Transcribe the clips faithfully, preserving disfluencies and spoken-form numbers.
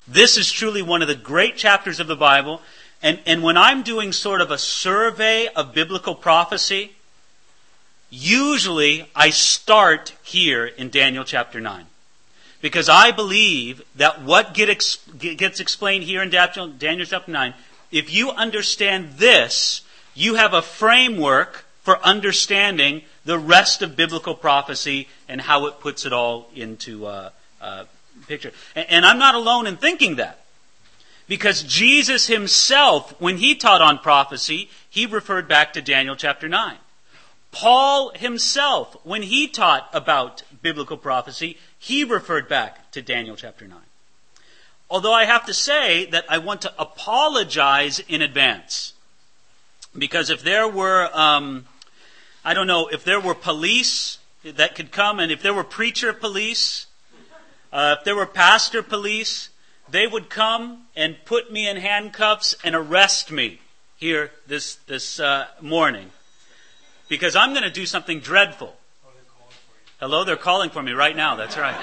This is truly one of the great chapters of the Bible. And, and when I'm doing sort of a survey of biblical prophecy, usually I start here in Daniel chapter nine. Because I believe that what get ex, gets explained here in Daniel chapter nine, if you understand this, you have a framework for understanding the rest of biblical prophecy and how it puts it all into uh, uh, picture. And, and I'm not alone in thinking that. Because Jesus himself, when he taught on prophecy, he referred back to Daniel chapter nine. Paul himself, when he taught about biblical prophecy, he referred back to Daniel chapter nine. Although I have to say that I want to apologize in advance. Because if there were, um, I don't know, if there were police that could come, and if there were preacher police, uh, if there were pastor police, they would come and put me in handcuffs and arrest me here this this uh, morning. Because I'm going to do something dreadful. Oh, they're calling for you. Hello, they're calling for me right now. That's right.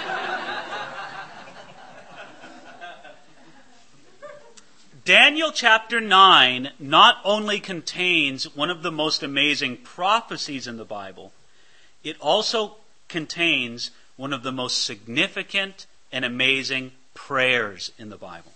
Daniel chapter nine not only contains one of the most amazing prophecies in the Bible, it also contains one of the most significant and amazing prayers in the Bible.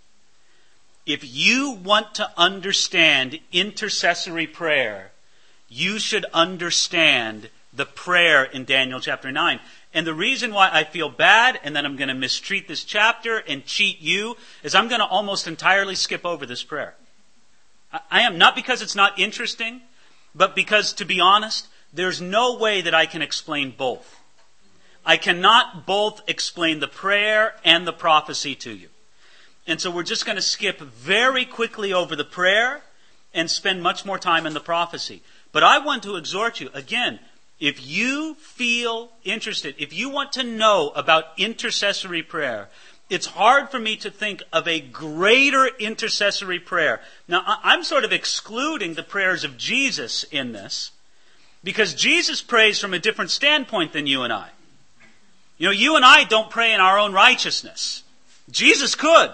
If you want to understand intercessory prayer, you should understand the prayer in Daniel chapter nine. And the reason why I feel bad and that I'm going to mistreat this chapter and cheat you is I'm going to almost entirely skip over this prayer. I am, not because it's not interesting, but because, to be honest, there's no way that I can explain both. I cannot both explain the prayer and the prophecy to you. And so we're just going to skip very quickly over the prayer and spend much more time in the prophecy. But I want to exhort you, again, if you feel interested, if you want to know about intercessory prayer, it's hard for me to think of a greater intercessory prayer. Now, I'm sort of excluding the prayers of Jesus in this, because Jesus prays from a different standpoint than you and I. You know, you and I don't pray in our own righteousness. Jesus could.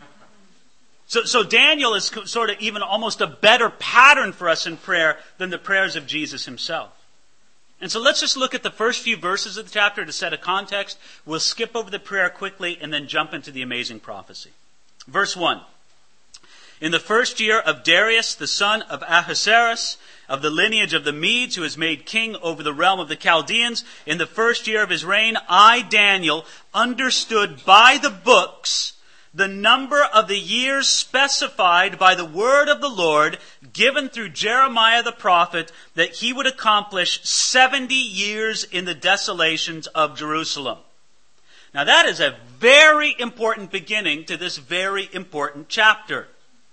So, so Daniel is sort of even almost a better pattern for us in prayer than the prayers of Jesus himself. And so let's just look at the first few verses of the chapter to set a context. We'll skip over the prayer quickly and then jump into the amazing prophecy. Verse one. In the first year of Darius, the son of Ahasuerus, of the lineage of the Medes, who is made king over the realm of the Chaldeans, in the first year of his reign, I, Daniel, understood by the books the number of the years specified by the word of the Lord, given through Jeremiah the prophet, that he would accomplish seventy years in the desolations of Jerusalem. Now that is a very important beginning to this very important chapter.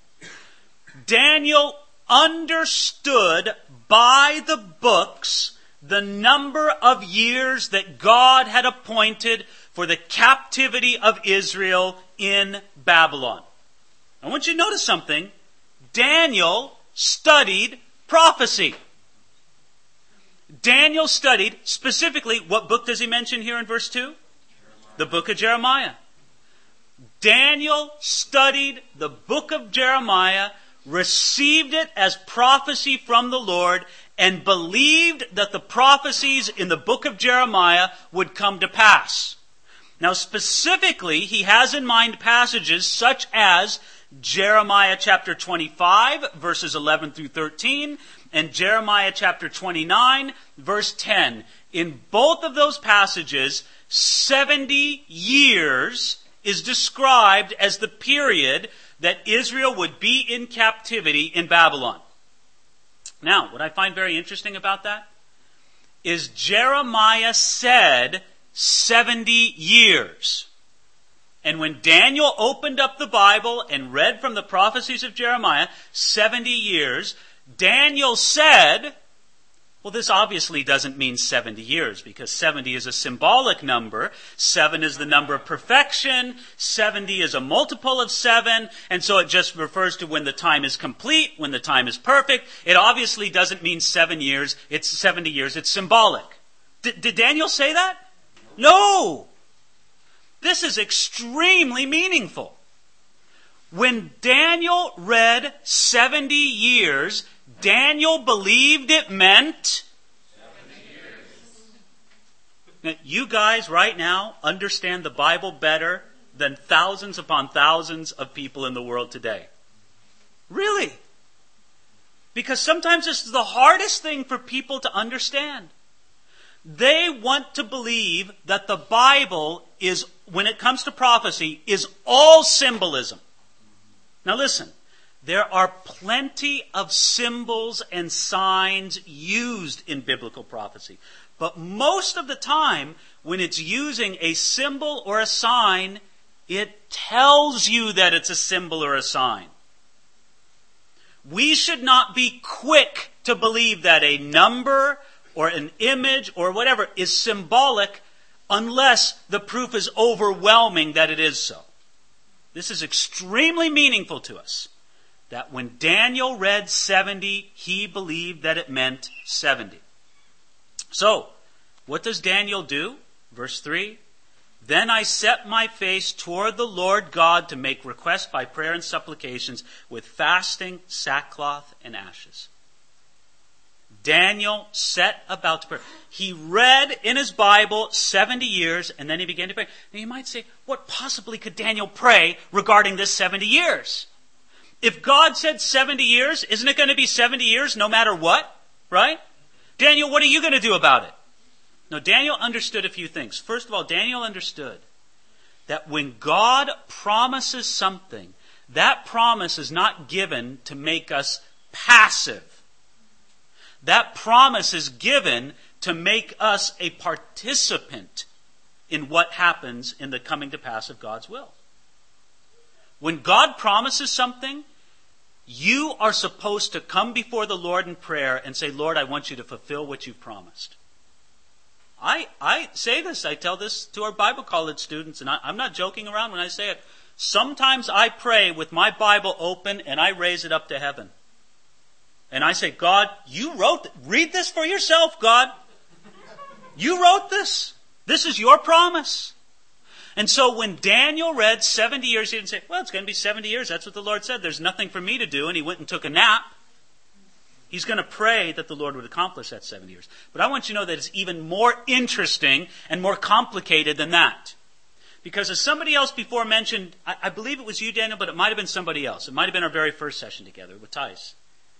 Daniel understood by the books the number of years that God had appointed for the captivity of Israel in Babylon. I want you to notice something. Daniel studied prophecy. Daniel studied, specifically, what book does he mention here in verse two? Jeremiah. The book of Jeremiah. Daniel studied the book of Jeremiah, received it as prophecy from the Lord, and believed that the prophecies in the book of Jeremiah would come to pass. Now specifically, he has in mind passages such as Jeremiah chapter twenty-five, verses eleven through thirteen, and Jeremiah chapter twenty-nine, verse ten. In both of those passages, seventy years is described as the period that Israel would be in captivity in Babylon. Now, what I find very interesting about that is Jeremiah said seventy years. And when Daniel opened up the Bible and read from the prophecies of Jeremiah, seventy years, Daniel said, well, this obviously doesn't mean seventy years, because seventy is a symbolic number. Seven is the number of perfection. seventy is a multiple of seven. And so it just refers to when the time is complete, when the time is perfect. It obviously doesn't mean seven years. It's seventy years. It's symbolic. D- did Daniel say that? No. This is extremely meaningful. When Daniel read seventy years, Daniel believed it meant seventy years. Now, you guys right now understand the Bible better than thousands upon thousands of people in the world today. Really? Because sometimes this is the hardest thing for people to understand. They want to believe that the Bible is, when it comes to prophecy, is all symbolism. Now listen, there are plenty of symbols and signs used in biblical prophecy. But most of the time, when it's using a symbol or a sign, it tells you that it's a symbol or a sign. We should not be quick to believe that a number or an image or whatever is symbolic unless the proof is overwhelming that it is so. This is extremely meaningful to us, that when Daniel read seventy, he believed that it meant seventy. So, what does Daniel do? Verse three, then I set my face toward the Lord God to make request by prayer and supplications with fasting, sackcloth, and ashes. Daniel set about to pray. He read in his Bible seventy years, and then he began to pray. Now you might say, what possibly could Daniel pray regarding this seventy years? If God said seventy years, isn't it going to be seventy years no matter what? Right? Daniel, what are you going to do about it? No, Daniel understood a few things. First of all, Daniel understood that when God promises something, that promise is not given to make us passive. That promise is given to make us a participant in what happens in the coming to pass of God's will. When God promises something, you are supposed to come before the Lord in prayer and say, Lord, I want you to fulfill what you've promised. I, I say this, I tell this to our Bible college students, and I, I'm not joking around when I say it. Sometimes I pray with my Bible open and I raise it up to heaven. And I say, God, you wrote, th- read this for yourself, God. You wrote this. This is your promise. And so when Daniel read seventy years, he didn't say, well, it's going to be seventy years. That's what the Lord said. There's nothing for me to do. And he went and took a nap. He's going to pray that the Lord would accomplish that seventy years. But I want you to know that it's even more interesting and more complicated than that. Because as somebody else before mentioned, I, I believe it was you, Daniel, but it might have been somebody else. It might have been our very first session together with Tice.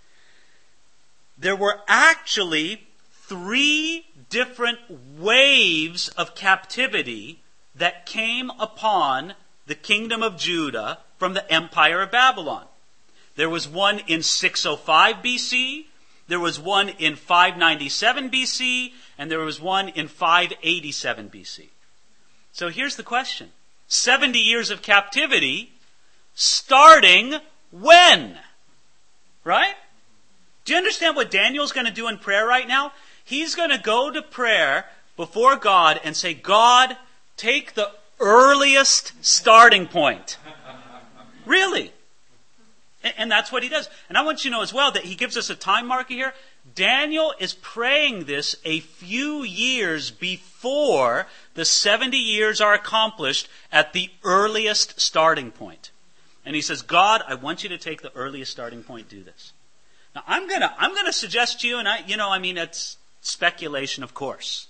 There were actually three different waves of captivity that came upon the kingdom of Judah from the empire of Babylon. There was one in six oh five B C, there was one in five ninety-seven B C, and there was one in five eighty-seven B C. So here's the question. seventy years of captivity, starting when? Right? Do you understand what Daniel's going to do in prayer right now? He's going to go to prayer before God and say, God, take the earliest starting point. Really? And that's what he does. And I want you to know as well that he gives us a time marker here. Daniel is praying this a few years before the seventy years are accomplished at the earliest starting point. And he says, God, I want you to take the earliest starting point, do this. Now, I'm gonna, I'm gonna suggest to you, and I, you know, I mean, it's speculation, of course.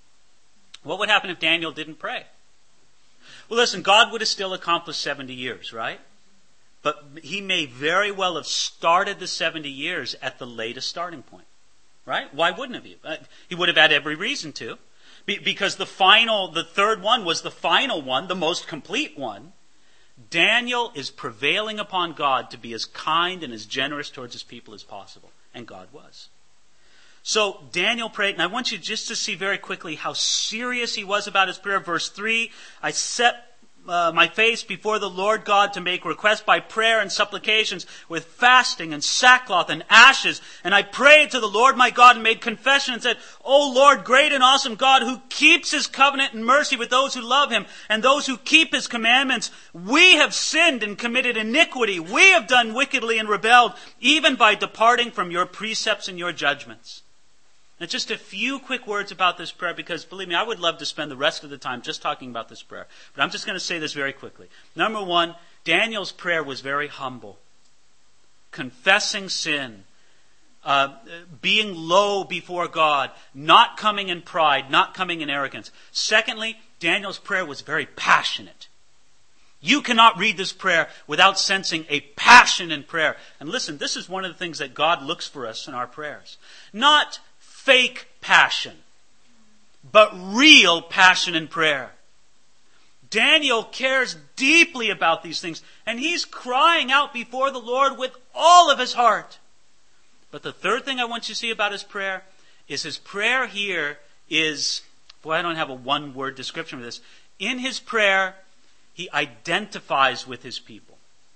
What would happen if Daniel didn't pray? Well, listen, God would have still accomplished seventy years, right? But he may very well have started the seventy years at the latest starting point, right? Why wouldn't have he? Uh, he would have had every reason to, Be- because the final, the third one was the final one, the most complete one. Daniel is prevailing upon God to be as kind and as generous towards his people as possible. And God was. So Daniel prayed, and I want you just to see very quickly how serious he was about his prayer. Verse three, I set uh, my face before the Lord God to make request by prayer and supplications with fasting and sackcloth and ashes. And I prayed to the Lord my God and made confession and said, O Lord, great and awesome God, who keeps his covenant and mercy with those who love him and those who keep his commandments, we have sinned and committed iniquity. We have done wickedly and rebelled, even by departing from your precepts and your judgments. Now, just a few quick words about this prayer, because believe me, I would love to spend the rest of the time just talking about this prayer. But I'm just going to say this very quickly. Number one, Daniel's prayer was very humble. Confessing sin, uh, being low before God, not coming in pride, not coming in arrogance. Secondly, Daniel's prayer was very passionate. You cannot read this prayer without sensing a passion in prayer. And listen, this is one of the things that God looks for us in our prayers. Not fake passion, but real passion in prayer. Daniel cares deeply about these things, and he's crying out before the Lord with all of his heart. But the third thing I want you to see about his prayer is his prayer here is, boy, I don't have a one-word description of this. In his prayer, he identifies with his people.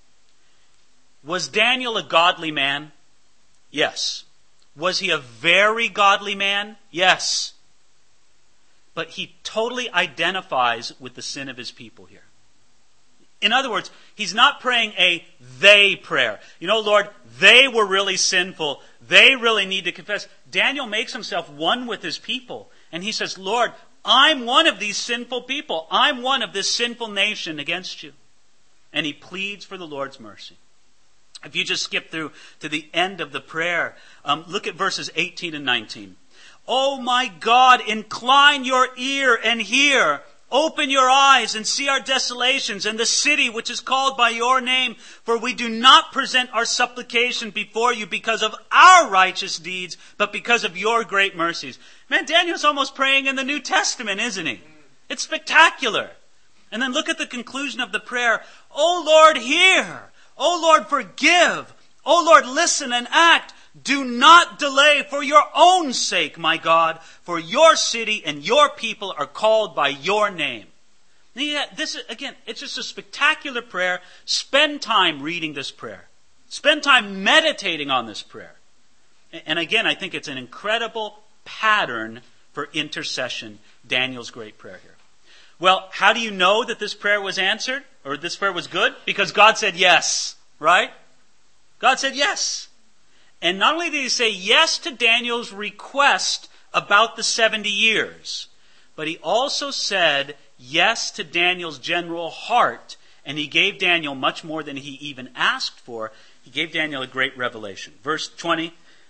Was Daniel a godly man? Yes. Was he a very godly man? Yes. But he totally identifies with the sin of his people here. In other words, he's not praying a they prayer. You know, Lord, they were really sinful. They really need to confess. Daniel makes himself one with his people. And he says, Lord, I'm one of these sinful people. I'm one of this sinful nation against you. And he pleads for the Lord's mercy. If you just skip through to the end of the prayer, um, look at verses eighteen and nineteen. Oh my God, incline your ear and hear. Open your eyes and see our desolations and the city which is called by your name. For we do not present our supplication before you because of our righteous deeds, but because of your great mercies. Man, Daniel's almost praying in the New Testament, isn't he? It's spectacular. And then look at the conclusion of the prayer. Oh Lord, hear. Oh Lord, forgive. Oh Lord, listen and act. Do not delay for your own sake, my God, for your city and your people are called by your name. Yeah, this is, again, it's just a spectacular prayer. Spend time reading this prayer. Spend time meditating on this prayer. And again, I think it's an incredible pattern for intercession, Daniel's great prayer here. Well, how do you know that this prayer was answered, or this prayer was good? Because God said yes, right? God said yes. And not only did he say yes to Daniel's request about the seventy years, but he also said yes to Daniel's general heart, and he gave Daniel much more than he even asked for. He gave Daniel a great revelation. Verse twenty,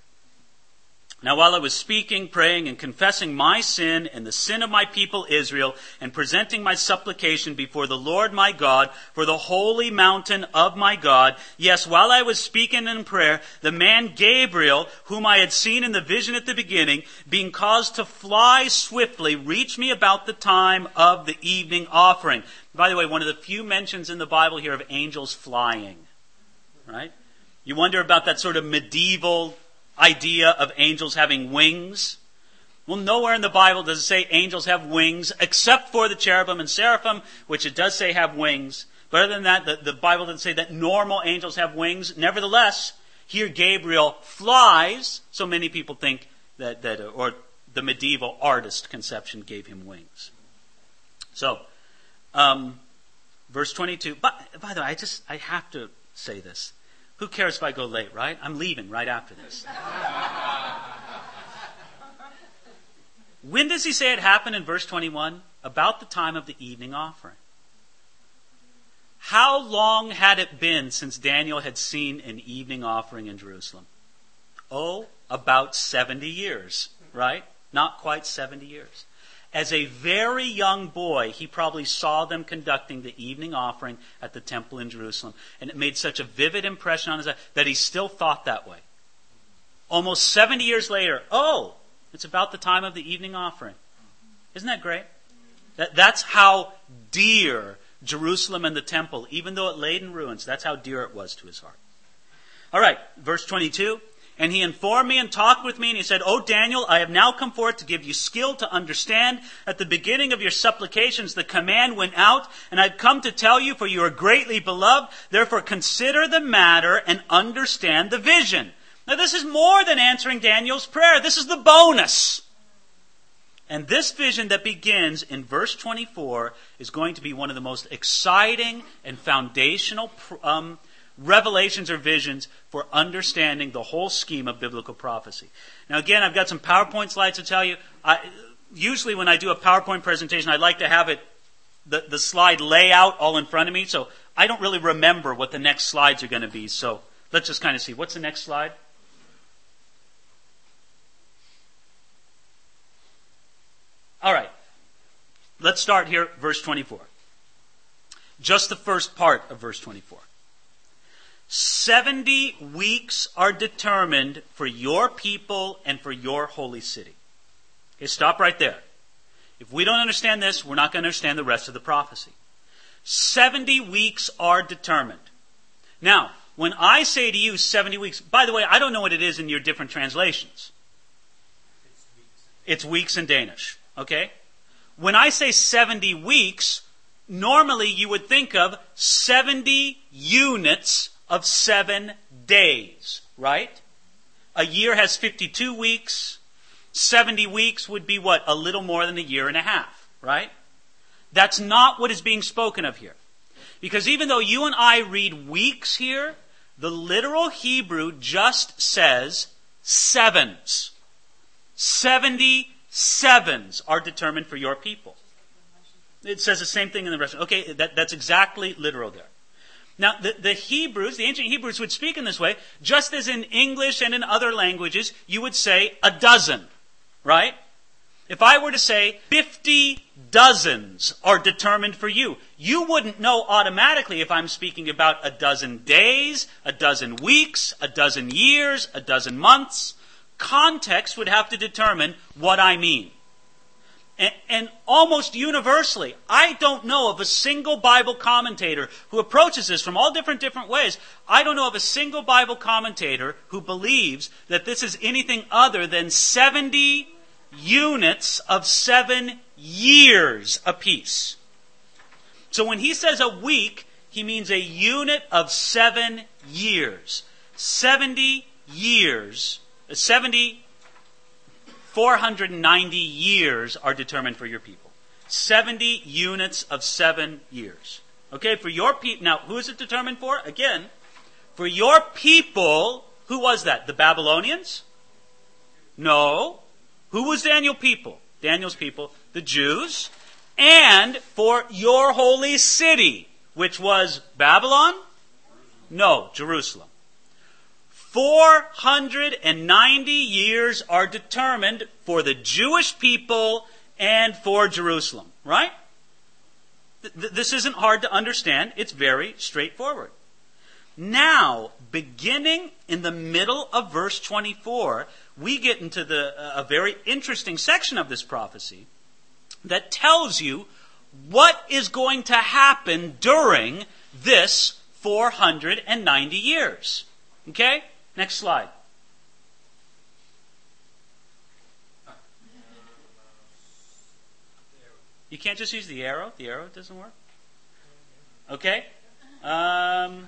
now while I was speaking, praying, and confessing my sin and the sin of my people Israel, and presenting my supplication before the Lord my God for the holy mountain of my God, yes, while I was speaking in prayer, the man Gabriel, whom I had seen in the vision at the beginning, being caused to fly swiftly, reached me about the time of the evening offering. By the way, one of the few mentions in the Bible here of angels flying. Right? You wonder about that sort of medieval idea of angels having wings. Well, nowhere in the Bible does it say angels have wings, except for the cherubim and seraphim, which it does say have wings. But other than that, the, the Bible doesn't say that normal angels have wings. Nevertheless, here Gabriel flies, so many people think that, that or the medieval artist conception gave him wings. So, um, verse twenty-two, but by the way, I just, I have to say this. Who cares if I go late, right? I'm leaving right after this. When does he say it happened in verse twenty-one? About the time of the evening offering. How long had it been since Daniel had seen an evening offering in Jerusalem? Oh, about seventy years, right? Not quite seventy years. As a very young boy, he probably saw them conducting the evening offering at the temple in Jerusalem. And it made such a vivid impression on his life that he still thought that way. Almost seventy years later, oh, it's about the time of the evening offering. Isn't that great? That, that's how dear Jerusalem and the temple, even though it laid in ruins, that's how dear it was to his heart. All right, verse twenty-two. And he informed me and talked with me, and he said, O Daniel, I have now come forth to give you skill to understand. At the beginning of your supplications, the command went out, and I've come to tell you, for you are greatly beloved. Therefore, consider the matter and understand the vision. Now, this is more than answering Daniel's prayer. This is the bonus. And this vision that begins in verse twenty-four is going to be one of the most exciting and foundational um revelations or visions for understanding the whole scheme of biblical prophecy. Now again, I've got some PowerPoint slides to tell you. I, usually when I do a PowerPoint presentation, I like to have it, the, the slide layout all in front of me, so I don't really remember what the next slides are going to be, so let's just kind of see. What's the next slide? All right. Let's start here, verse twenty-four. Just the first part of verse twenty-four. Seventy weeks are determined for your people and for your holy city. Okay, stop right there. If we don't understand this, we're not going to understand the rest of the prophecy. Seventy weeks are determined. Now, when I say to you seventy weeks, by the way, I don't know what it is in your different translations. It's weeks. It's weeks in Danish. Okay? When I say seventy weeks, normally you would think of seventy units of seven days, right? A year has fifty-two weeks. seventy weeks would be what? A little more than a year and a half, right? That's not what is being spoken of here. Because even though you and I read weeks here, the literal Hebrew just says sevens. Seventy sevens are determined for your people. It says the same thing in the rest. Okay, that, that's exactly literal there. Now, the, the Hebrews, the ancient Hebrews would speak in this way, just as in English and in other languages, you would say a dozen, right? If I were to say fifty dozens are determined for you, you wouldn't know automatically if I'm speaking about a dozen days, a dozen weeks, a dozen years, a dozen months. Context would have to determine what I mean. And, and almost universally, I don't know of a single Bible commentator who approaches this from all different different ways. I don't know of a single Bible commentator who believes that this is anything other than seventy units of seven years apiece. So when he says a week, he means a unit of seven years. seventy years, seventy, four hundred ninety years are determined for your people. seventy units of seven years. Okay, for your people. Now, who is it determined for? Again, for your people, who was that? The Babylonians? No. Who was Daniel's people? Daniel's people, the Jews. And for your holy city, which was Babylon? No, Jerusalem. four hundred ninety years are determined for the Jewish people and for Jerusalem, right? Th- this isn't hard to understand. It's very straightforward. Now, beginning in the middle of verse twenty-four, we get into the uh, a very interesting section of this prophecy that tells you what is going to happen during this four hundred ninety years. Okay? Next slide. You can't just use the arrow? The arrow doesn't work? Okay? Um,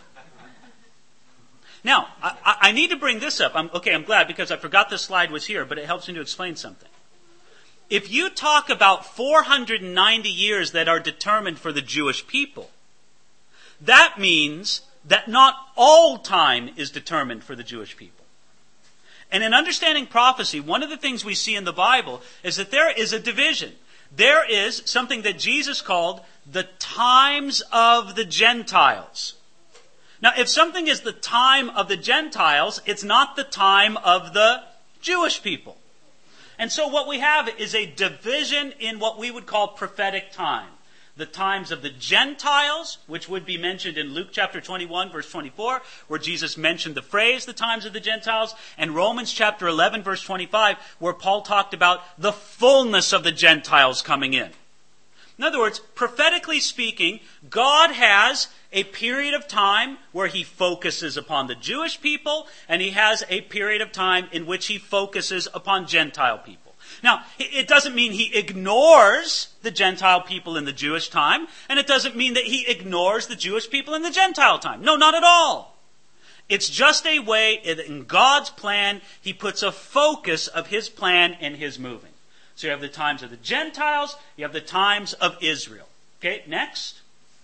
now, I, I need to bring this up. I'm, okay, I'm glad because I forgot the slide was here, but it helps me to explain something. If you talk about four hundred ninety years that are determined for the Jewish people, that means that not all time is determined for the Jewish people. And in understanding prophecy, one of the things we see in the Bible is that there is a division. There is something that Jesus called the times of the Gentiles. Now, if something is the time of the Gentiles, it's not the time of the Jewish people. And so what we have is a division in what we would call prophetic time. The times of the Gentiles, which would be mentioned in Luke chapter twenty-one, verse twenty-four, where Jesus mentioned the phrase, the times of the Gentiles, and Romans chapter eleven, verse twenty-five, where Paul talked about the fullness of the Gentiles coming in. In other words, prophetically speaking, God has a period of time where he focuses upon the Jewish people, and he has a period of time in which he focuses upon Gentile people. Now, it doesn't mean he ignores the Gentile people in the Jewish time, and it doesn't mean that he ignores the Jewish people in the Gentile time. No, not at all. It's just a way, in God's plan, he puts a focus of his plan and his moving. So you have the times of the Gentiles, you have the times of Israel. Okay, next.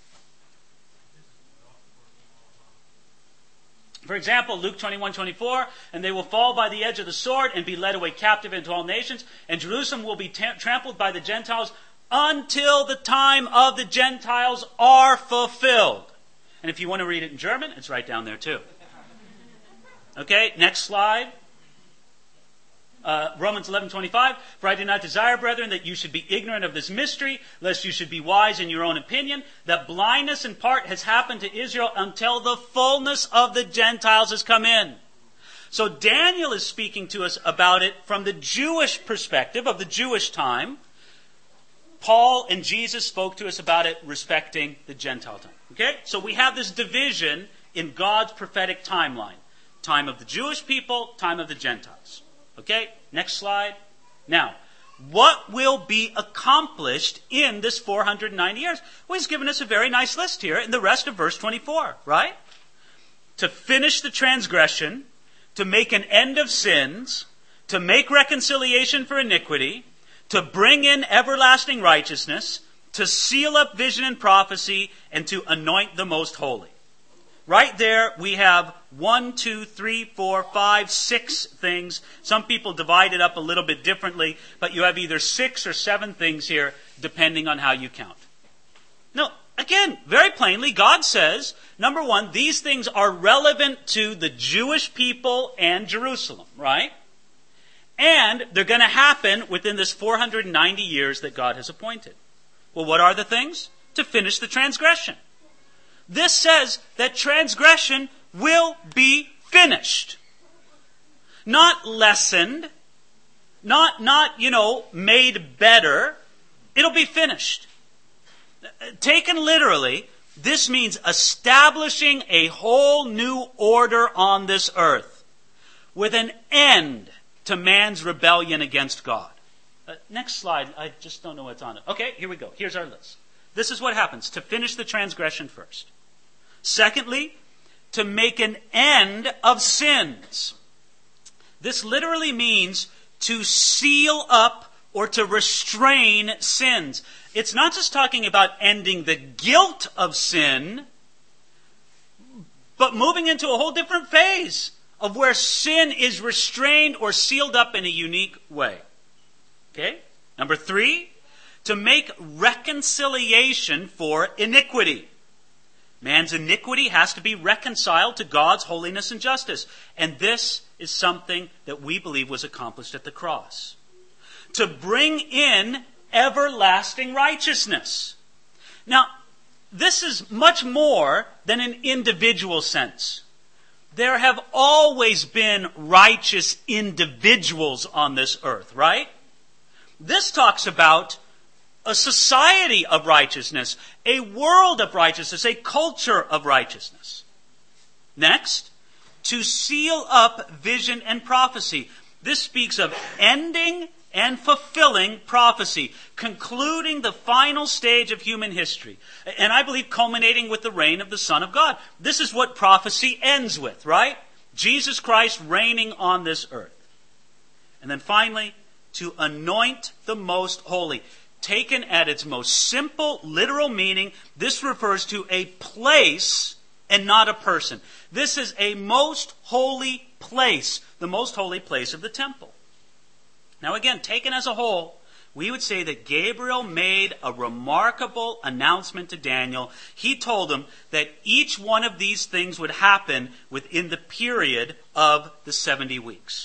For example, Luke twenty-one, twenty-four, and they will fall by the edge of the sword and be led away captive into all nations, and Jerusalem will be ta- trampled by the Gentiles until the time of the Gentiles are fulfilled. And if you want to read it in German, it's right down there too. Okay, next slide. Uh, Romans eleven twenty-five. For I do not desire, brethren, that you should be ignorant of this mystery, lest you should be wise in your own opinion, that blindness in part has happened to Israel until the fullness of the Gentiles has come in. So Daniel is speaking to us about it from the Jewish perspective of the Jewish time. Paul and Jesus spoke to us about it respecting the Gentile time. Okay? So we have this division in God's prophetic timeline. Time of the Jewish people, time of the Gentiles. Okay? Next slide. Now, what will be accomplished in this four hundred ninety years? Well, he's given us a very nice list here in the rest of verse twenty-four, right? To finish the transgression, to make an end of sins, to make reconciliation for iniquity, to bring in everlasting righteousness, to seal up vision and prophecy, and to anoint the most holy. Right there, we have one, two, three, four, five, six things. Some people divide it up a little bit differently, but you have either six or seven things here, depending on how you count. Now, again, very plainly, God says, number one, these things are relevant to the Jewish people and Jerusalem, right? And they're going to happen within this four hundred ninety years that God has appointed. Well, what are the things? To finish the transgression. This says that transgression will be finished. Not lessened. Not, not, you know, made better. It'll be finished. Taken literally, this means establishing a whole new order on this earth with an end to man's rebellion against God. Uh, next slide. I just don't know what's on it. Okay, here we go. Here's our list. This is what happens to finish the transgression first. Secondly, to make an end of sins. This literally means to seal up or to restrain sins. It's not just talking about ending the guilt of sin, but moving into a whole different phase of where sin is restrained or sealed up in a unique way. Okay? Number three, to make reconciliation for iniquity. Man's iniquity has to be reconciled to God's holiness and justice. And this is something that we believe was accomplished at the cross. To bring in everlasting righteousness. Now, this is much more than an individual sense. There have always been righteous individuals on this earth, right? This talks about a society of righteousness, a world of righteousness, a culture of righteousness. Next, to seal up vision and prophecy. This speaks of ending and fulfilling prophecy, concluding the final stage of human history. And I believe culminating with the reign of the Son of God. This is what prophecy ends with, right? Jesus Christ reigning on this earth. And then finally, to anoint the most holy. Taken at its most simple, literal meaning, this refers to a place and not a person. This is a most holy place, the most holy place of the temple. Now again, taken as a whole, we would say that Gabriel made a remarkable announcement to Daniel. He told him that each one of these things would happen within the period of the seventy weeks.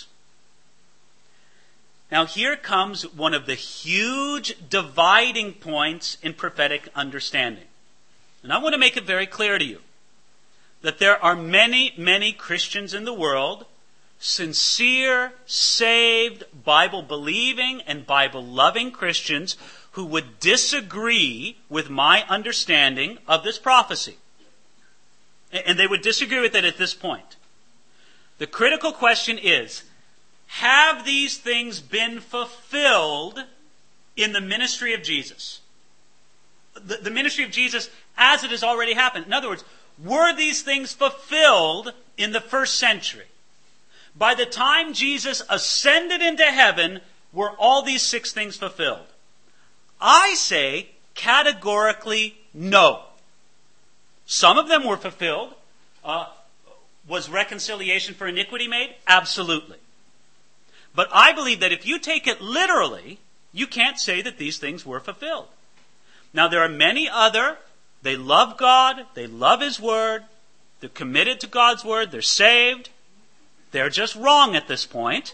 Now here comes one of the huge dividing points in prophetic understanding. And I want to make it very clear to you that there are many, many Christians in the world, sincere, saved, Bible-believing and Bible-loving Christians who would disagree with my understanding of this prophecy. And they would disagree with it at this point. The critical question is, have these things been fulfilled in the ministry of Jesus? The, the ministry of Jesus as it has already happened. In other words, were these things fulfilled in the first century? By the time Jesus ascended into heaven, were all these six things fulfilled? I say categorically no. Some of them were fulfilled. Uh, was reconciliation for iniquity made? Absolutely. But I believe that if you take it literally, you can't say that these things were fulfilled. Now, there are many other They love God. They love His Word. They're committed to God's Word. They're saved. They're just wrong at this point.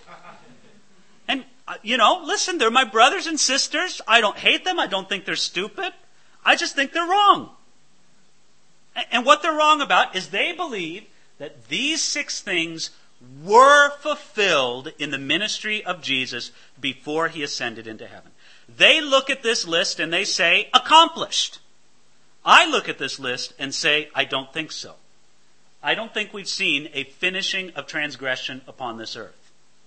And, uh, you know, listen, they're my brothers and sisters. I don't hate them. I don't think they're stupid. I just think they're wrong. And, and what they're wrong about is they believe that these six things were fulfilled in the ministry of Jesus before He ascended into heaven. They look at this list and they say, accomplished. I look at this list and say, I don't think so. I don't think we've seen a finishing of transgression upon this earth.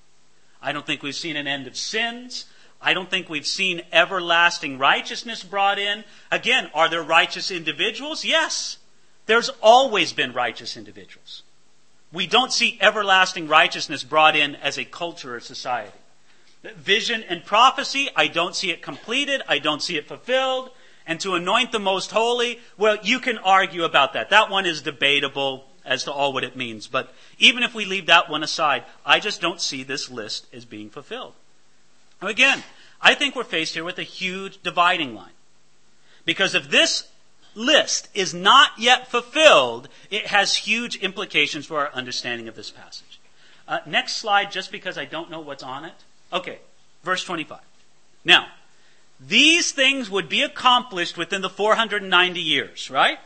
I don't think we've seen an end of sins. I don't think we've seen everlasting righteousness brought in. Again, are there righteous individuals? Yes. There's always been righteous individuals. We don't see everlasting righteousness brought in as a culture or society. Vision and prophecy, I don't see it completed. I don't see it fulfilled. And to anoint the most holy, well, you can argue about that. That one is debatable as to all what it means. But even if we leave that one aside, I just don't see this list as being fulfilled. Now again, I think we're faced here with a huge dividing line. Because if this list is not yet fulfilled, it has huge implications for our understanding of this passage. Uh, next slide, just because I don't know what's on it. Okay, verse twenty-five. Now, these things would be accomplished within the four hundred ninety years, right?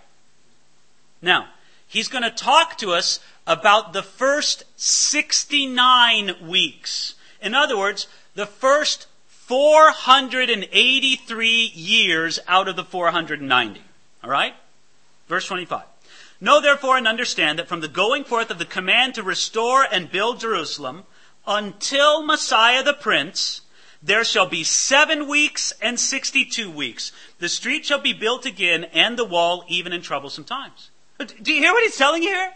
Now, he's going to talk to us about the first sixty-nine weeks. In other words, the first four hundred eighty-three years out of the four hundred ninety. All right? Verse twenty-five. Know therefore and understand that from the going forth of the command to restore and build Jerusalem until Messiah the Prince, there shall be seven weeks and sixty-two weeks. The street shall be built again and the wall even in troublesome times. Do you hear what he's telling you here?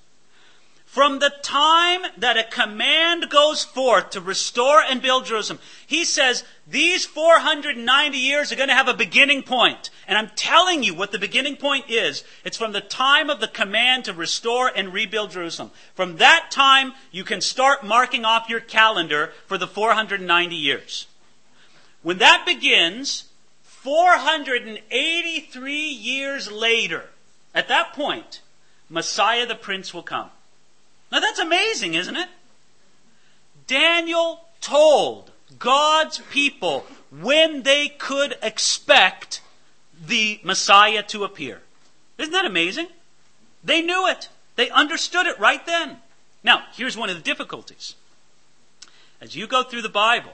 From the time that a command goes forth to restore and build Jerusalem, he says these four hundred ninety years are going to have a beginning point. And I'm telling you what the beginning point is. It's from the time of the command to restore and rebuild Jerusalem. From that time, you can start marking off your calendar for the four hundred ninety years. When that begins, four hundred eighty-three years later, at that point, Messiah the Prince will come. Now that's amazing, isn't it? Daniel told God's people when they could expect the Messiah to appear. Isn't that amazing? They knew it. They understood it right then. Now, here's one of the difficulties. As you go through the Bible,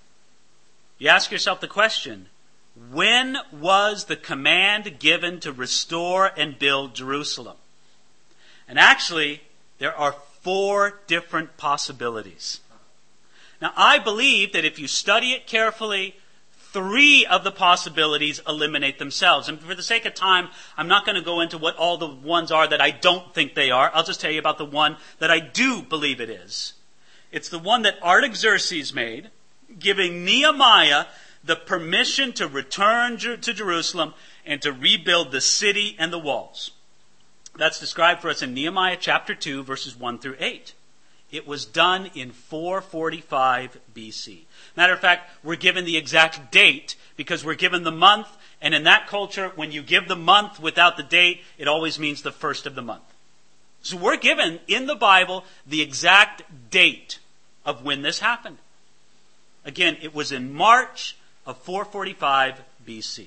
you ask yourself the question, when was the command given to restore and build Jerusalem? And actually, there are four different possibilities. Now, I believe that if you study it carefully, three of the possibilities eliminate themselves. And for the sake of time, I'm not going to go into what all the ones are that I don't think they are. I'll just tell you about the one that I do believe it is. It's the one that Artaxerxes made, giving Nehemiah the permission to return to Jerusalem and to rebuild the city and the walls. That's described for us in Nehemiah chapter two, verses one through eight. It was done in four forty-five B C. Matter of fact, we're given the exact date because we're given the month, and in that culture, when you give the month without the date, it always means the first of the month. So we're given in the Bible the exact date of when this happened. Again, it was in March of four forty-five B C.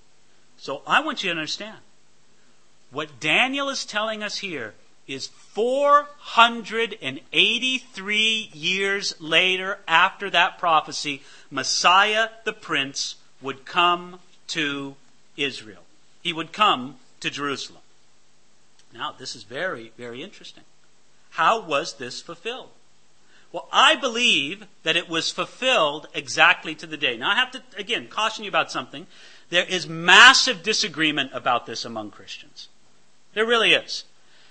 So I want you to understand, what Daniel is telling us here is four hundred eighty-three years later after that prophecy, Messiah the Prince would come to Israel. He would come to Jerusalem. Now, this is very, very interesting. How was this fulfilled? Well, I believe that it was fulfilled exactly to the day. Now, I have to, again, caution you about something. There is massive disagreement about this among Christians. There really is.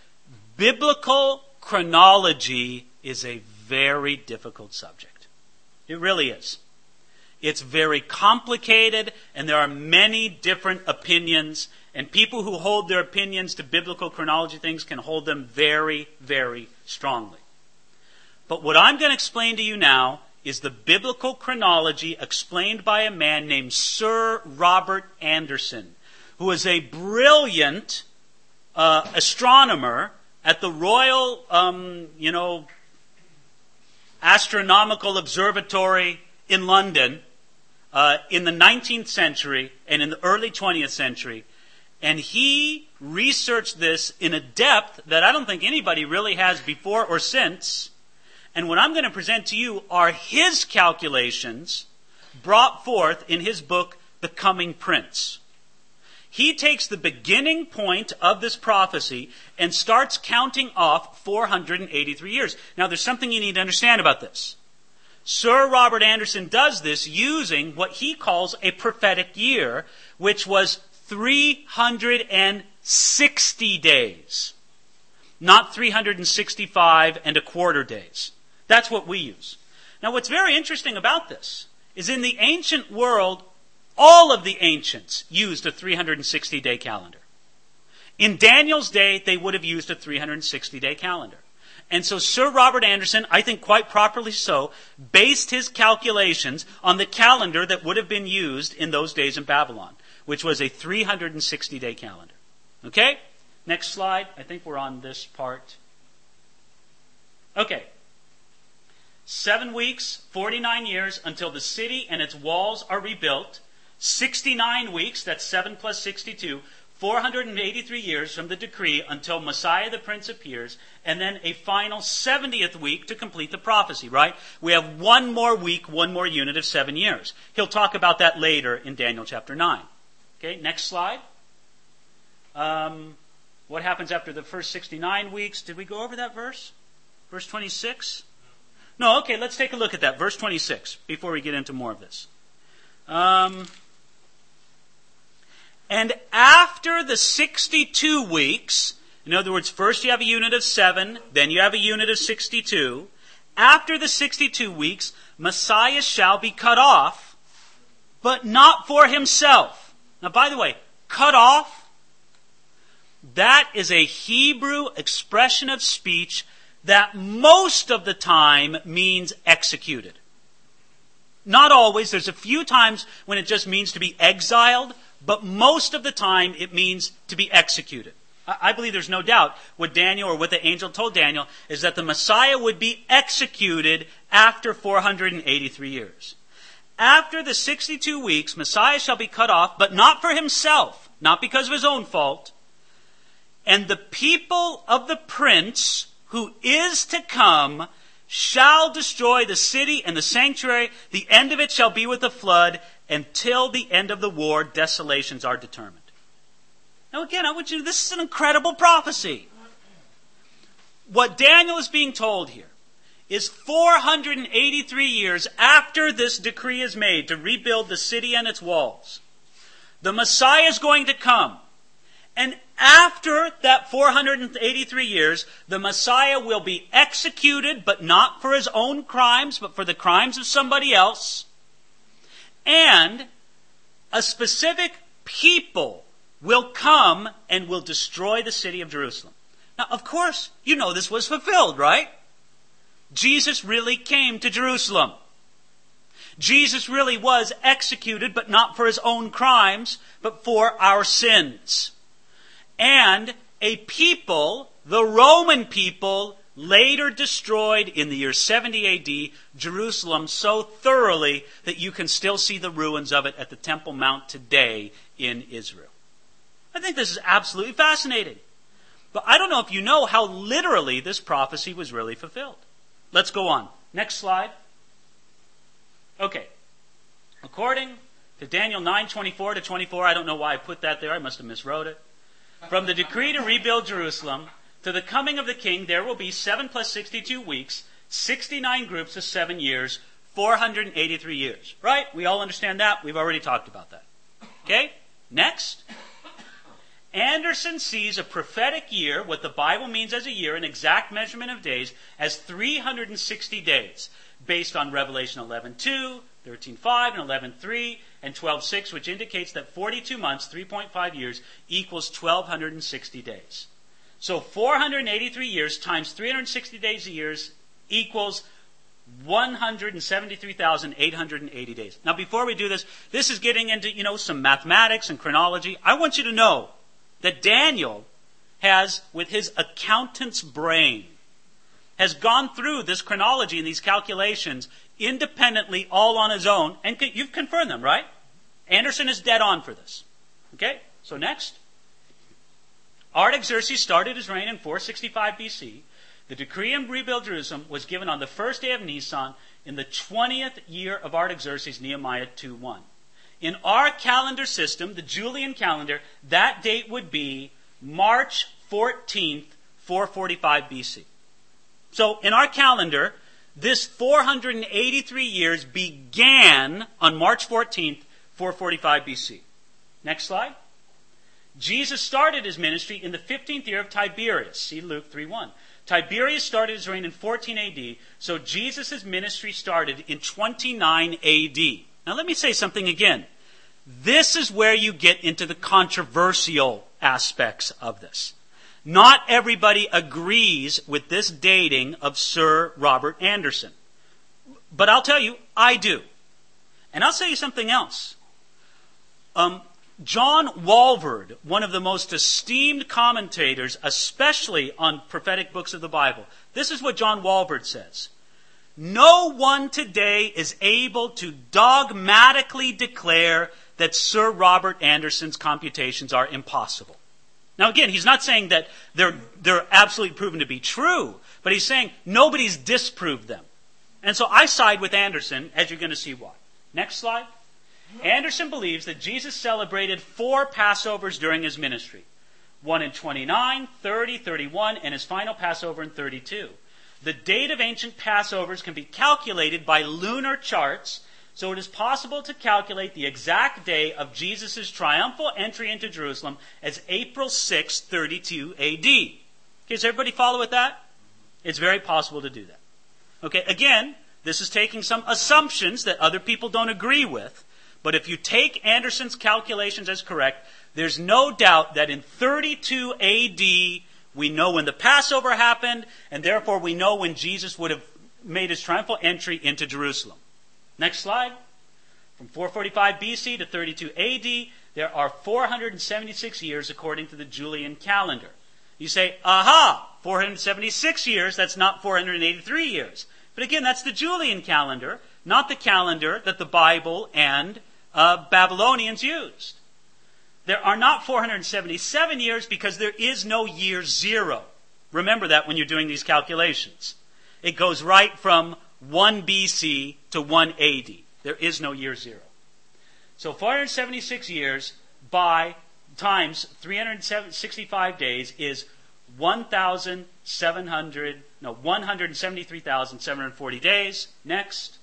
Biblical chronology is a very difficult subject. It really is. It's very complicated, and there are many different opinions, and people who hold their opinions to biblical chronology things can hold them very, very strongly. But what I'm going to explain to you now is the biblical chronology explained by a man named Sir Robert Anderson, who who was a brilliant uh, astronomer at the Royal, um, you know, Astronomical Observatory in London uh, in the nineteenth century and in the early twentieth century. And he researched this in a depth that I don't think anybody really has before or since. And what I'm going to present to you are his calculations brought forth in his book, The Coming Prince. He takes the beginning point of this prophecy and starts counting off four hundred eighty-three years. Now, there's something you need to understand about this. Sir Robert Anderson does this using what he calls a prophetic year, which was three hundred sixty days, not three hundred sixty-five and a quarter days. That's what we use. Now, what's very interesting about this is in the ancient world, all of the ancients used a three hundred sixty day calendar. In Daniel's day, they would have used a three hundred sixty day calendar. And so Sir Robert Anderson, I think quite properly so, based his calculations on the calendar that would have been used in those days in Babylon, which was a three hundred sixty day calendar. Okay? Next slide. I think we're on this part. Okay. Seven weeks, forty-nine years until the city and its walls are rebuilt. sixty-nine weeks, that's seven plus sixty-two, four hundred eighty-three years from the decree until Messiah the Prince appears, and then a final seventieth week to complete the prophecy, right? We have one more week, one more unit of seven years. He'll talk about that later in Daniel chapter nine. Okay, next slide. Um, what happens after the first sixty-nine weeks? Did we go over that verse? Verse twenty-six? No, okay, let's take a look at that. Verse twenty-six, before we get into more of this. Um, and after the sixty-two weeks, in other words, first you have a unit of seven, then you have a unit of sixty-two. After the sixty-two weeks, Messiah shall be cut off, but not for himself. Now, by the way, cut off, that is a Hebrew expression of speech that most of the time means executed. Not always. There's a few times when it just means to be exiled, but most of the time it means to be executed. I believe there's no doubt what Daniel or what the angel told Daniel is that the Messiah would be executed after four hundred eighty-three years. After the sixty-two weeks, Messiah shall be cut off, but not for himself, not because of his own fault. And the people of the prince who is to come shall destroy the city and the sanctuary. The end of it shall be with a flood. Until the end of the war, desolations are determined. Now again, I want you to, this is an incredible prophecy. What Daniel is being told here is four hundred eighty-three years after this decree is made to rebuild the city and its walls, the Messiah is going to come. And after that four hundred eighty-three years, the Messiah will be executed, but not for his own crimes, but for the crimes of somebody else. And a specific people will come and will destroy the city of Jerusalem. Now, of course, you know this was fulfilled, right? Jesus really came to Jerusalem. Jesus really was executed, but not for his own crimes, but for our sins. And a people, the Roman people, later destroyed in the year seventy A D Jerusalem so thoroughly that you can still see the ruins of it at the Temple Mount today in Israel. I think this is absolutely fascinating. But I don't know if you know how literally this prophecy was really fulfilled. Let's go on. Next slide. Okay. According to Daniel nine twenty-four to twenty-four, I don't know why I put that there. I must have miswrote it. From the decree to rebuild Jerusalem to the coming of the king, there will be seven plus sixty-two weeks, sixty-nine groups of seven years, four hundred eighty-three years. Right? We all understand that. We've already talked about that. Okay? Next. Anderson sees a prophetic year, what the Bible means as a year, an exact measurement of days, as three hundred sixty days, based on Revelation eleven two, thirteen five, and eleven three, and twelve six, which indicates that forty-two months, three point five years, equals one thousand two hundred sixty days. So four hundred eighty-three years times three hundred sixty days a year equals one hundred seventy-three thousand eight hundred eighty days. Now, before we do this, this is getting into, you know, some mathematics and chronology. I want you to know that Daniel has, with his accountant's brain, has gone through this chronology and these calculations independently, all on his own, and you've confirmed them, right? Anderson is dead on for this. Okay, so next. Artaxerxes started his reign in four sixty-five B C. The decree to rebuild Jerusalem was given on the first day of Nisan in the twentieth year of Artaxerxes, Nehemiah two one. In our calendar system, the Julian calendar, that date would be March fourteenth, four forty-five B C. So in our calendar, this four hundred eighty-three years began on March fourteenth, four forty-five B C. Next slide. Jesus started his ministry in the fifteenth year of Tiberius. See Luke three one. Tiberius started his reign in fourteen A D, so Jesus' ministry started in twenty-nine A D. Now let me say something again. This is where you get into the controversial aspects of this. Not everybody agrees with this dating of Sir Robert Anderson. But I'll tell you, I do. And I'll tell you something else. Um, John Walvoord, one of the most esteemed commentators, especially on prophetic books of the Bible, this is what John Walvoord says. No one today is able to dogmatically declare that Sir Robert Anderson's computations are impossible. Now again, he's not saying that they're, they're absolutely proven to be true, but he's saying nobody's disproved them. And so I side with Anderson, as you're going to see why. Next slide. Anderson believes that Jesus celebrated four Passovers during his ministry. One in twenty-nine, thirty, thirty-one, and his final Passover in thirty-two. The date of ancient Passovers can be calculated by lunar charts, so it is possible to calculate the exact day of Jesus' triumphal entry into Jerusalem as April sixth, thirty-two A D. Okay, does everybody follow with that? It's very possible to do that. Okay, again, this is taking some assumptions that other people don't agree with. But if you take Anderson's calculations as correct, there's no doubt that in thirty-two A D, we know when the Passover happened, and therefore we know when Jesus would have made his triumphal entry into Jerusalem. Next slide. From four forty-five B C to thirty-two A D, there are four hundred seventy-six years according to the Julian calendar. You say, aha, four hundred seventy-six years, that's not four hundred eighty-three years. But again, that's the Julian calendar, not the calendar that the Bible and uh, Babylonians used. There are not four hundred seventy-seven years because there is no year zero. Remember that when you're doing these calculations. It goes right from one B C to one A D. There is no year zero. So four hundred seventy-six years by times three hundred sixty-five days is one thousand seven hundred, no, one hundred seventy-three thousand seven hundred forty days. Next.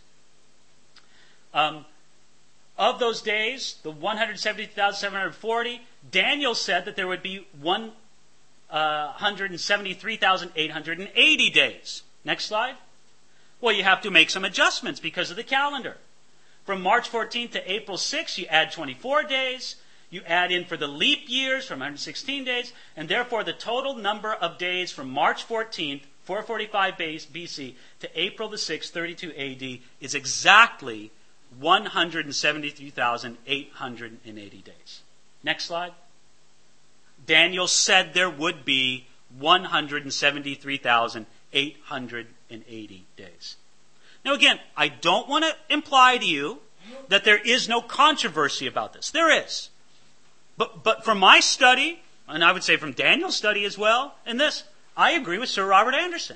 Um, of those days, the one hundred seventy thousand seven hundred forty, Daniel said that there would be one hundred seventy-three thousand eight hundred eighty days. Next slide. Well, you have to make some adjustments because of the calendar. From March fourteenth to April sixth, you add twenty-four days. You add in for the leap years from one hundred sixteen days, and therefore the total number of days from March fourteenth, four forty-five B C, to April the sixth, thirty-two A D is exactly one hundred seventy-three thousand eight hundred eighty days. Next slide. Daniel said there would be one hundred seventy-three thousand eight hundred eighty days. Now again, I don't want to imply to you that there is no controversy about this. There is. But, but from my study, and I would say from Daniel's study as well, in this, I agree with Sir Robert Anderson.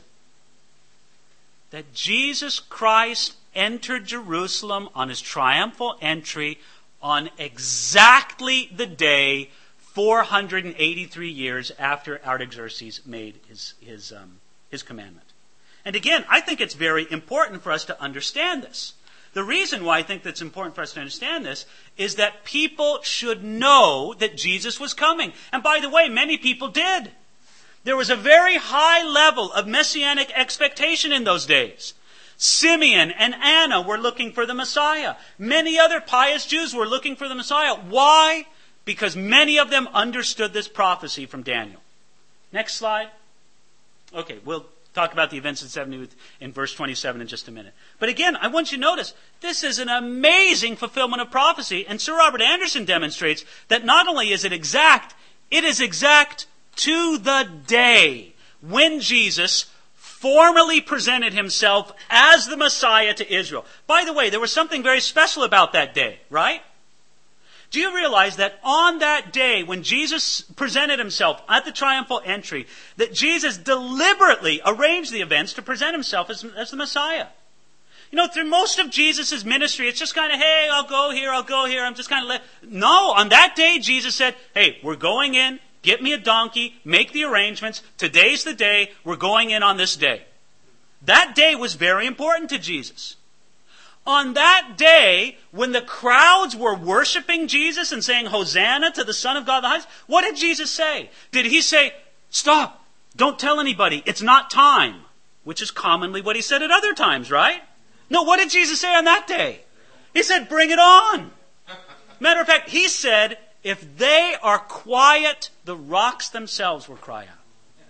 That Jesus Christ entered Jerusalem on his triumphal entry on exactly the day four hundred eighty-three years after Artaxerxes made his, his, um, his commandment. And again, I think it's very important for us to understand this. The reason why I think that's important for us to understand this is that people should know that Jesus was coming. And by the way, many people did. There was a very high level of messianic expectation in those days. Simeon and Anna were looking for the Messiah. Many other pious Jews were looking for the Messiah. Why? Because many of them understood this prophecy from Daniel. Next slide. Okay, we'll talk about the events in seventy in verse twenty-seven in just a minute. But again, I want you to notice, this is an amazing fulfillment of prophecy. And Sir Robert Anderson demonstrates that not only is it exact, it is exact to the day when Jesus formally presented himself as the Messiah to Israel. By the way, there was something very special about that day, right? Do you realize that on that day when Jesus presented himself at the triumphal entry, that Jesus deliberately arranged the events to present himself as, as the Messiah? You know, through most of Jesus' ministry, it's just kind of, hey, I'll go here, I'll go here, I'm just kind of... Let... No, on that day, Jesus said, hey, we're going in, get me a donkey, make the arrangements, today's the day, we're going in on this day. That day was very important to Jesus. On that day, when the crowds were worshiping Jesus and saying, Hosanna to the Son of God the highest, what did Jesus say? Did he say, stop, don't tell anybody, it's not time? Which is commonly what he said at other times, right? No, what did Jesus say on that day? He said, bring it on. Matter of fact, he said, if they are quiet, the rocks themselves will cry out.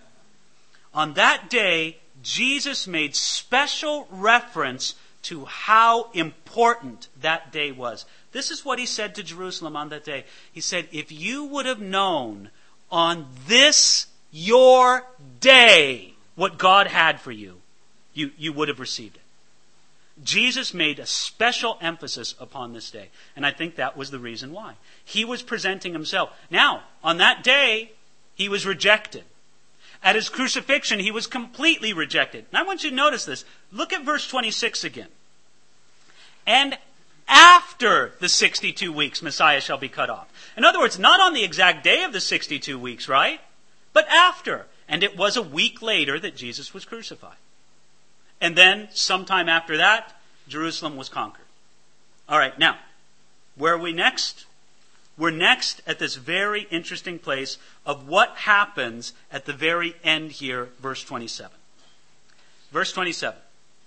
On that day, Jesus made special reference to how important that day was. This is what he said to Jerusalem on that day. He said, if you would have known on this your day what God had for you, you, you would have received it. Jesus made a special emphasis upon this day. And I think that was the reason why. He was presenting himself. Now, on that day, he was rejected. At his crucifixion, he was completely rejected. And I want you to notice this. Look at verse twenty-six again. And after the sixty-two weeks, Messiah shall be cut off. In other words, not on the exact day of the sixty-two weeks, right? But after. And it was a week later that Jesus was crucified. And then, sometime after that, Jerusalem was conquered. All right, now, where are we next? We're next at this very interesting place of what happens at the very end here, verse twenty-seven. Verse twenty-seven.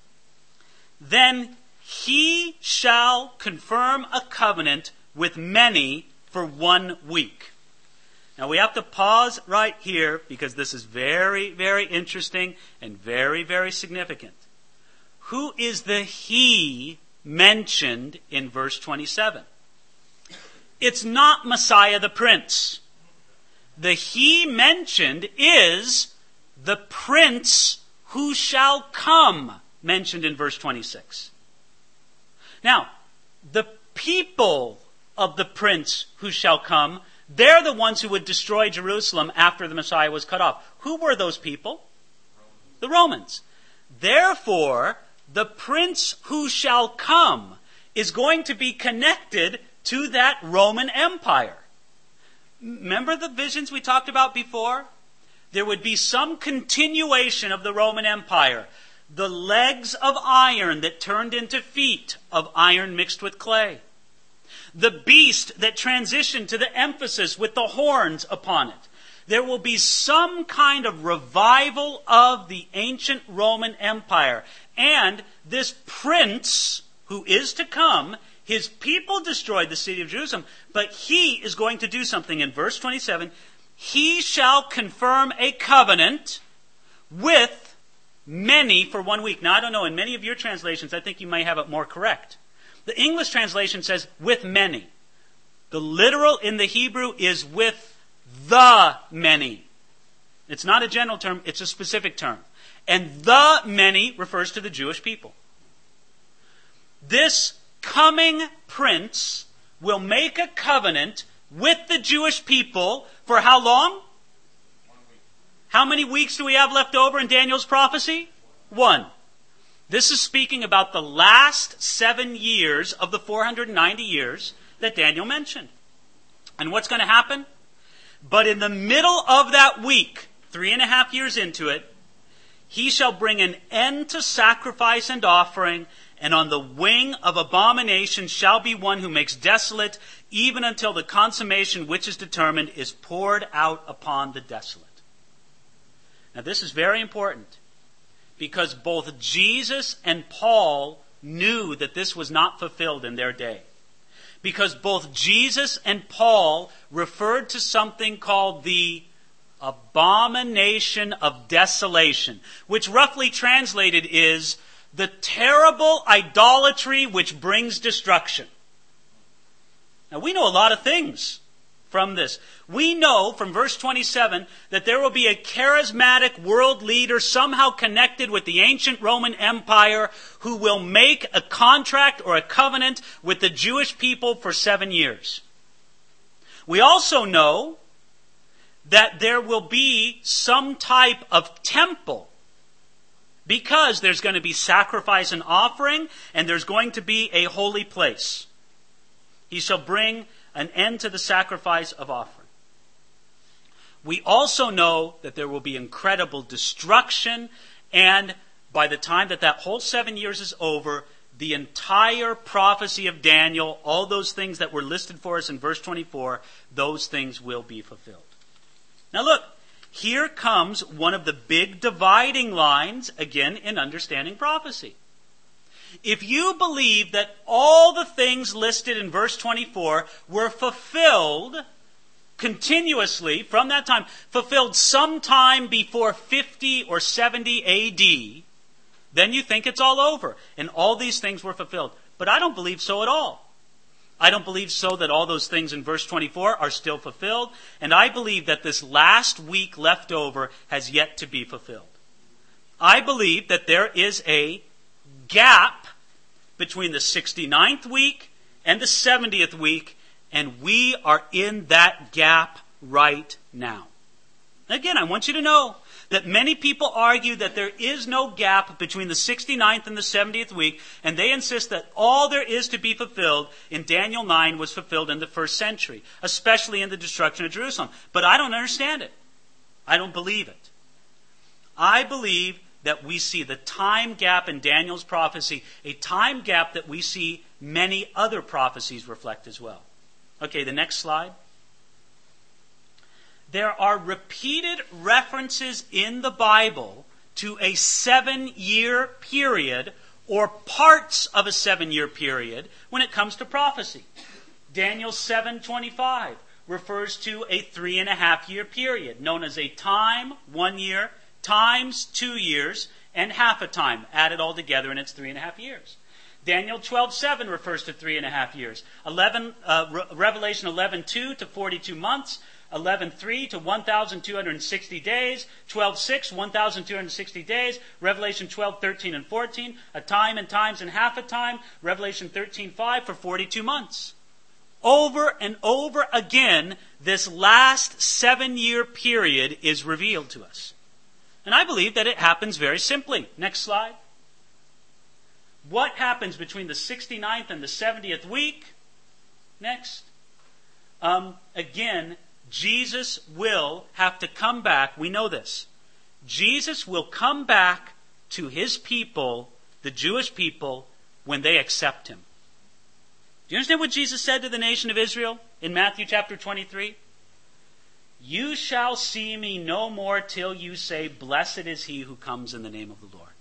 Then he shall confirm a covenant with many for one week. Now we have to pause right here because this is very, very interesting and very, very significant. Who is the he mentioned in verse twenty-seven? It's not Messiah the Prince. The he mentioned is the Prince who shall come, mentioned in verse twenty-six. Now, the people of the Prince who shall come, they're the ones who would destroy Jerusalem after the Messiah was cut off. Who were those people? The Romans. Therefore, the Prince who shall come is going to be connected to that Roman Empire. Remember the visions we talked about before? There would be some continuation of the Roman Empire. The legs of iron that turned into feet of iron mixed with clay. The beast that transitioned to the emphasis with the horns upon it. There will be some kind of revival of the ancient Roman Empire. And this prince who is to come, his people destroyed the city of Jerusalem, but he is going to do something. In verse twenty-seven, he shall confirm a covenant with many for one week. Now, I don't know, in many of your translations, I think you may have it more correct. The English translation says with many. The literal in the Hebrew is with the many. It's not a general term, it's a specific term. And the many refers to the Jewish people. This coming prince will make a covenant with the Jewish people for how long? One week. How many weeks do we have left over in Daniel's prophecy? One. This is speaking about the last seven years of the four hundred ninety years that Daniel mentioned. And what's going to happen? But in the middle of that week, three and a half years into it, he shall bring an end to sacrifice and offering, and on the wing of abomination shall be one who makes desolate, even until the consummation which is determined is poured out upon the desolate. Now this is very important, because both Jesus and Paul knew that this was not fulfilled in their day. Because both Jesus and Paul referred to something called the abomination of desolation, which roughly translated is the terrible idolatry which brings destruction. Now we know a lot of things from this. We know from verse twenty-seven that there will be a charismatic world leader somehow connected with the ancient Roman Empire who will make a contract or a covenant with the Jewish people for seven years. We also know that there will be some type of temple because there's going to be sacrifice and offering and there's going to be a holy place. He shall bring an end to the sacrifice of offering. We also know that there will be incredible destruction, and by the time that that whole seven years is over, the entire prophecy of Daniel, all those things that were listed for us in verse twenty-four, those things will be fulfilled. Now look, here comes one of the big dividing lines, again, in understanding prophecy. If you believe that all the things listed in verse twenty-four were fulfilled continuously from that time, fulfilled sometime before fifty or seventy A D, then you think it's all over and all these things were fulfilled. But I don't believe so at all. I don't believe so that all those things in verse twenty-four are still fulfilled, and I believe that this last week left over has yet to be fulfilled. I believe that there is a gap between the sixty-ninth week and the seventieth week, and we are in that gap right now. Again, I want you to know that many people argue that there is no gap between the sixty-ninth and the seventieth week, and they insist that all there is to be fulfilled in Daniel nine was fulfilled in the first century, especially in the destruction of Jerusalem. But I don't understand it. I don't believe it. I believe that we see the time gap in Daniel's prophecy, a time gap that we see many other prophecies reflect as well. Okay, the next slide. There are repeated references in the Bible to a seven-year period or parts of a seven-year period when it comes to prophecy. Daniel seven twenty-five refers to a three and a half year period known as a time, one year, times two years, and half a time, added all together, and it's three and a half years. Daniel twelve seven refers to three and a half years. eleven, uh, Re- Revelation eleven two to forty-two months. eleven three to one thousand two hundred sixty days. twelve six, one thousand two hundred sixty days. Revelation twelve thirteen and fourteen. A time and times and half a time. Revelation thirteen five for forty-two months. Over and over again, this last seven-year period is revealed to us. And I believe that it happens very simply. Next slide. What happens between the sixty-ninth and the seventieth week? Next. Um, again, Jesus will have to come back. We know this. Jesus will come back to his people, the Jewish people, when they accept him. Do you understand what Jesus said to the nation of Israel in Matthew chapter twenty-three? You shall see me no more till you say, blessed is he who comes in the name of the Lord.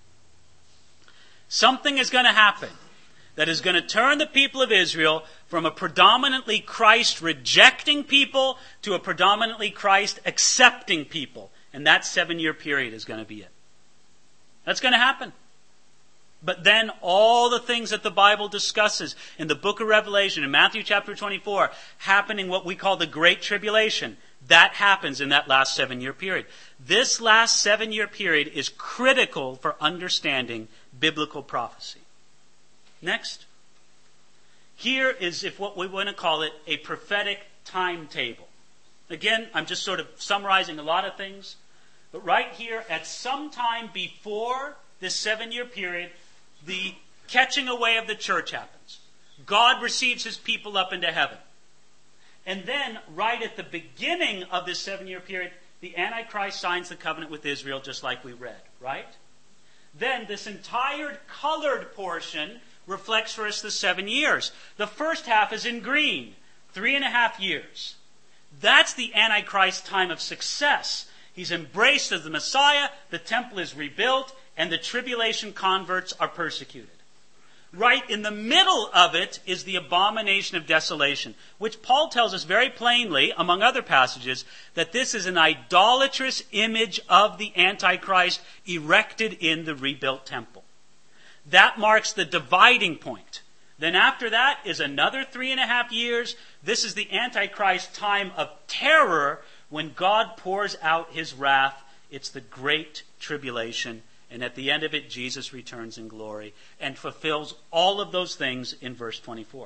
Something is going to happen that is going to turn the people of Israel from a predominantly Christ-rejecting people to a predominantly Christ-accepting people. And that seven-year period is going to be it. That's going to happen. But then all the things that the Bible discusses in the book of Revelation, in Matthew chapter twenty-four, happening what we call the Great Tribulation, that happens in that last seven-year period. This last seven-year period is critical for understanding biblical prophecy. Next. Here is, if what we want to call it, a prophetic timetable. Again, I'm just sort of summarizing a lot of things. But right here, at some time before this seven-year period, the catching away of the church happens. God receives his people up into heaven. And then, right at the beginning of this seven-year period, the Antichrist signs the covenant with Israel, just like we read, right? Then this entire colored portion reflects for us the seven years. The first half is in green, three and a half years. That's the Antichrist time of success. He's embraced as the Messiah, the temple is rebuilt, and the tribulation converts are persecuted. Right in the middle of it is the abomination of desolation, which Paul tells us very plainly, among other passages, that this is an idolatrous image of the Antichrist erected in the rebuilt temple. That marks the dividing point. Then after that is another three and a half years. This is the Antichrist time of terror when God pours out his wrath. It's the great tribulation. And at the end of it, Jesus returns in glory and fulfills all of those things in verse twenty-four.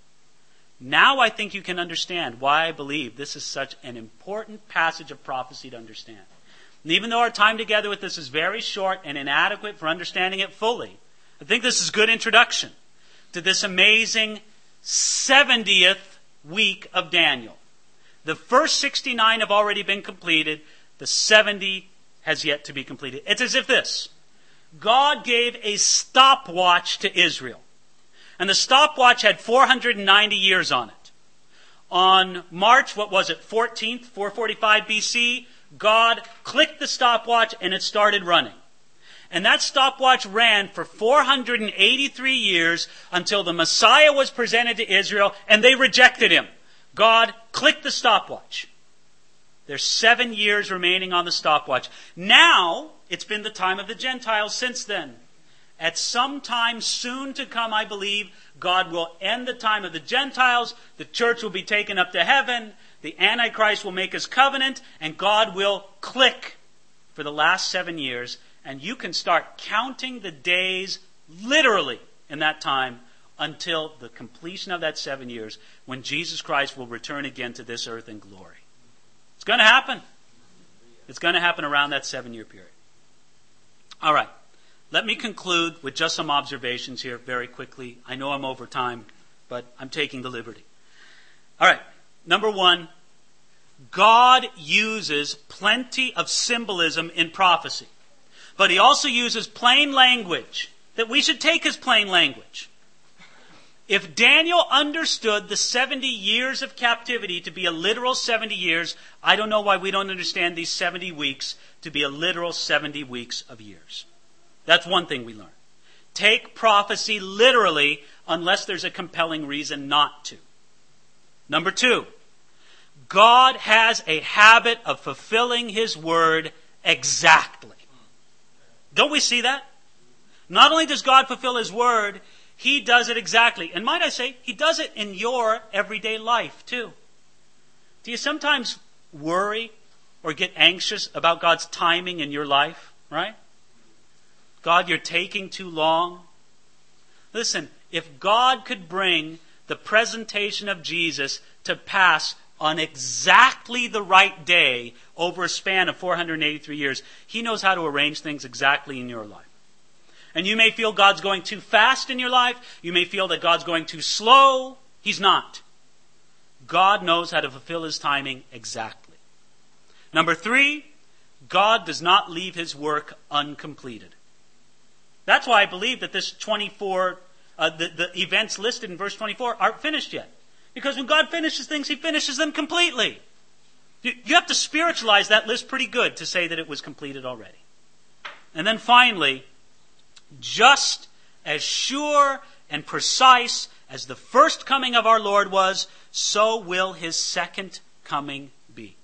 Now I think you can understand why I believe this is such an important passage of prophecy to understand. And even though our time together with this is very short and inadequate for understanding it fully, I think this is a good introduction to this amazing seventieth week of Daniel. The first sixty-nine have already been completed. The seventy has yet to be completed. It's as if this. God gave a stopwatch to Israel. And the stopwatch had four hundred ninety years on it. On March, what was it, fourteenth, four forty-five B C, God clicked the stopwatch and it started running. And that stopwatch ran for four hundred eighty-three years until the Messiah was presented to Israel and they rejected him. God clicked the stopwatch. There's seven years remaining on the stopwatch. Now, it's been the time of the Gentiles since then. At some time soon to come, I believe, God will end the time of the Gentiles. The church will be taken up to heaven. The Antichrist will make his covenant. And God will click for the last seven years. And you can start counting the days literally in that time until the completion of that seven years when Jesus Christ will return again to this earth in glory. It's going to happen. It's going to happen around that seven-year period. All right. Let me conclude with just some observations here very quickly. I know I'm over time, but I'm taking the liberty. All right. Number one, God uses plenty of symbolism in prophecy. But he also uses plain language that we should take as plain language. If Daniel understood the seventy years of captivity to be a literal seventy years, I don't know why we don't understand these seventy weeks to be a literal seventy weeks of years. That's one thing we learn. Take prophecy literally unless there's a compelling reason not to. Number two, God has a habit of fulfilling his word exactly. Don't we see that? Not only does God fulfill his word, he does it exactly. And might I say, he does it in your everyday life too. Do you sometimes worry or get anxious about God's timing in your life, right? God, you're taking too long. Listen, if God could bring the presentation of Jesus to pass on exactly the right day over a span of four hundred eighty-three years, he knows how to arrange things exactly in your life. And you may feel God's going too fast in your life. You may feel that God's going too slow. He's not. God knows how to fulfill his timing exactly. Number three, God does not leave his work uncompleted. That's why I believe that this twenty-four, uh, the, the events listed in verse twenty-four aren't finished yet. Because when God finishes things, he finishes them completely. You, you have to spiritualize that list pretty good to say that it was completed already. And then finally, just as sure and precise as the first coming of our Lord was, so will his second coming be.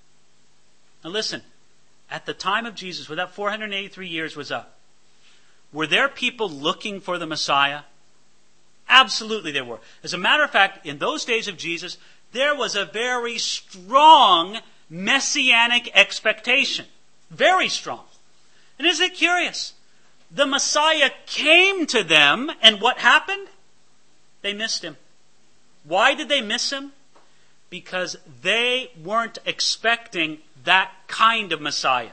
Now listen, at the time of Jesus, when that four hundred eighty-three years was up, were there people looking for the Messiah? Absolutely there were. As a matter of fact, in those days of Jesus, there was a very strong messianic expectation. Very strong. And isn't it curious? The Messiah came to them, and what happened? They missed him. Why did they miss him? Because they weren't expecting that kind of Messiah.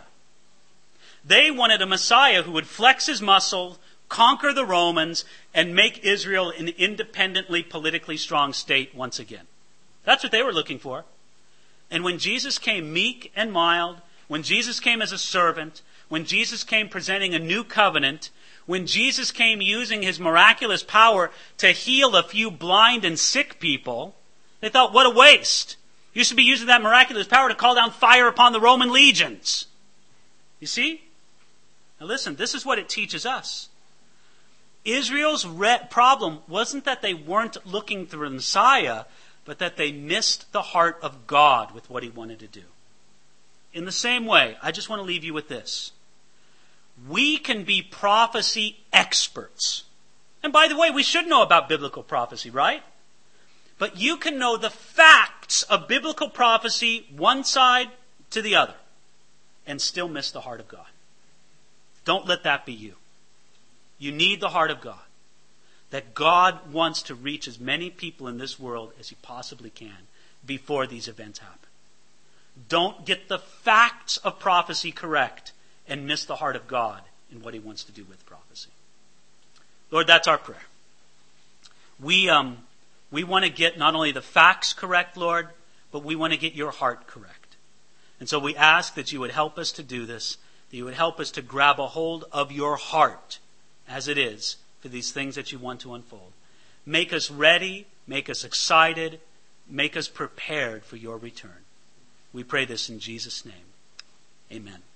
They wanted a Messiah who would flex his muscle, conquer the Romans, and make Israel an independently, politically strong state once again. That's what they were looking for. And when Jesus came meek and mild, when Jesus came as a servant, when Jesus came presenting a new covenant, when Jesus came using his miraculous power to heal a few blind and sick people, they thought, what a waste. You should be using that miraculous power to call down fire upon the Roman legions. You see? Now listen, this is what it teaches us. Israel's re- problem wasn't that they weren't looking for the Messiah, but that they missed the heart of God with what he wanted to do. In the same way, I just want to leave you with this. We can be prophecy experts. And by the way, we should know about biblical prophecy, right? But you can know the facts of biblical prophecy one side to the other and still miss the heart of God. Don't let that be you. You need the heart of God. That God wants to reach as many people in this world as he possibly can before these events happen. Don't get the facts of prophecy correct and miss the heart of God in what he wants to do with prophecy. Lord, that's our prayer. We, um, we want to get not only the facts correct, Lord, but we want to get your heart correct. And so we ask that you would help us to do this, that you would help us to grab a hold of your heart as it is for these things that you want to unfold. Make us ready, make us excited, make us prepared for your return. We pray this in Jesus' name. Amen.